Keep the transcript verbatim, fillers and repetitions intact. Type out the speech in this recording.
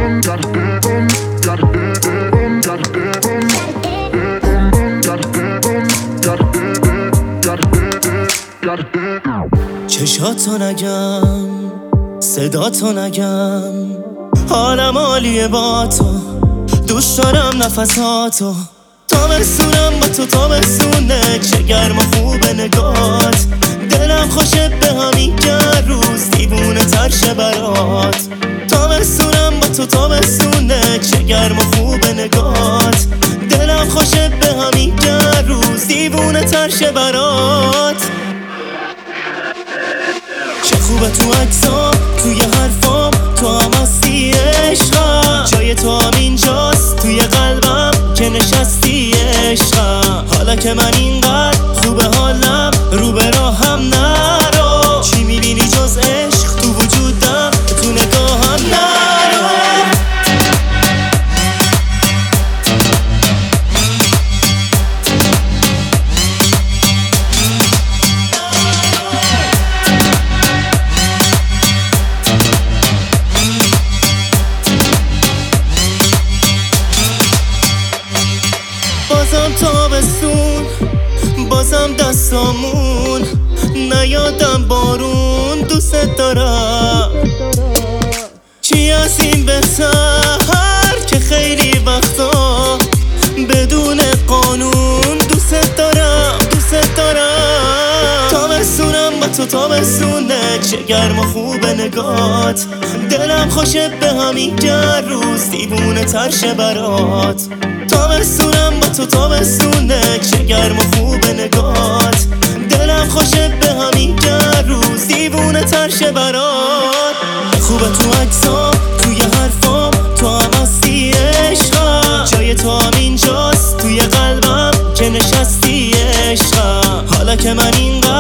چشاتو نگم، صداتو نگم، حالم عالیه با تو، دوست دارم نفساتو. تابستونم با تو تابستونه، چه گرم و خوبه نگات. دلم خوشه به همین گر روز دیوونه تر شه برات. تابستونم با تو تابستونه، چه گرم و خوبه نگات. دلم خوشه به همین گر روز دیوونه تر شه برات. چه خوبه تو عکسام، توی حرفام تو هم هستی عشقم. جای تو هم اینجاست توی قلبم که نشستی عشقم. حالا که من اینقدر خوبه حالم، رو به راهم نرو. چی میبینی جز عشق تو وجودم، تو نگاهم نرو. بازم تابستون، بازم دستامون، نیادم بارون. دوست دارم چی از این بهتر که خیلی وقتا بدون قانون. دوست دارم دوست دارم. تابستونم با تو تابستونه، چه گرم و خوبه نگات. دلم خوشه به همین گر روز دیوونه تر شه برات. تابستونم با تو تابستونه، چه گرم و خوبه نگات. دلم خوشه به همین گر روز دیوونه تر شه برات. خوبه تو عکسام، توی حرفام تو هم هستی عشقم. جای تو هم اینجاست توی قلبم که نشستی عشقم. حالا که من اینقدر